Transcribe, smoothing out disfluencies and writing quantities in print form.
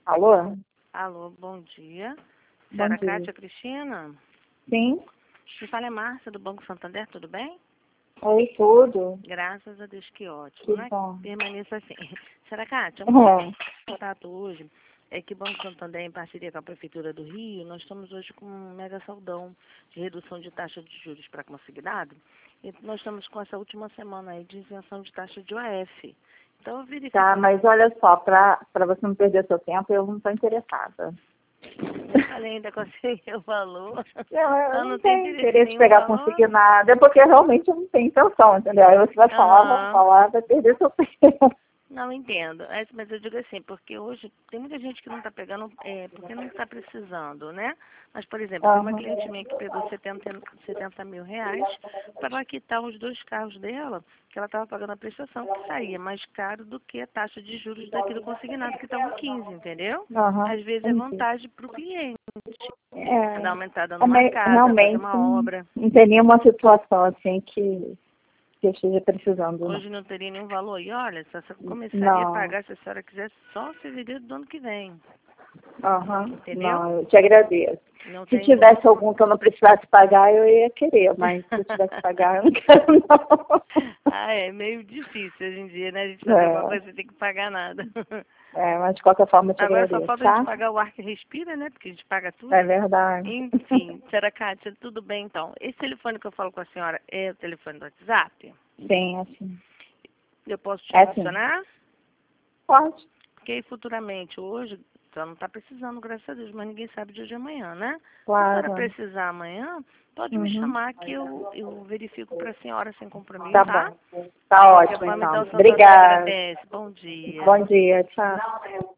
Alô? Alô, bom dia. Bom Senhora dia. Cátia Cristina? Sim? Me fala, é Márcia, do Banco Santander, tudo bem? Oi, tudo? Graças a Deus, que ótimo, Que né? bom. Permaneça assim. Senhora Cátia, o contato hoje é que o Banco Santander, em parceria com a Prefeitura do Rio, nós estamos hoje com um mega saldão de redução de taxa de juros para consignado. E nós estamos com essa última semana aí de isenção de taxa de OF. Então, eu verifico... Tá, mas olha só, para você não perder seu tempo, eu não estou interessada. Além ainda consegui o valor. Eu Não não tem tenho interesse interesse em nenhum pegar valor. consignado, é porque realmente eu não tenho intenção, entendeu? Aí você vai falar, vai perder seu tempo. Não entendo. Mas eu digo assim, porque hoje tem muita gente que não está pegando, porque não está precisando, né? Mas, por exemplo, tem uma cliente minha que pegou 70 mil reais para ela quitar os 2 carros dela, que ela estava pagando a prestação, que saía mais caro do que a taxa de juros daquilo consignado, que estava 15, entendeu? Às vezes é vantagem para o cliente. Dar aumentada numa casa, fazer Realmente, uma obra. não tem nenhuma situação assim que eu esteja precisando, não. Hoje não teria nenhum valor. E olha, só você começaria a Não. pagar, se a senhora quiser, só fevereiro do ano que vem. Entendeu? Não, eu te agradeço. Não Se tem... tivesse algum que eu não precisasse pagar, eu ia querer, mas se eu tivesse que pagar, eu não quero, não. É meio difícil hoje em dia, né? A gente fazer alguma coisa sem ter que pagar nada. Mas de qualquer forma eu te Agora só agradeço, falta a tá? gente pagar o ar que respira, né? Porque a gente paga tudo. É verdade. Enfim, senhora Cátia, tudo bem então. Esse telefone que eu falo com a senhora é o telefone do WhatsApp? Sim, assim. Eu posso te É assim. adicionar? Pode. Porque aí futuramente, hoje, só não está precisando, graças a Deus, mas ninguém sabe de hoje e amanhã, né? Claro. Se a senhora precisar amanhã, pode me chamar que eu verifico para a senhora sem compromisso, Tá tá? bom. Tá ótimo, Então, então. Santander Obrigada. agradece. Bom dia. Bom dia. Tchau.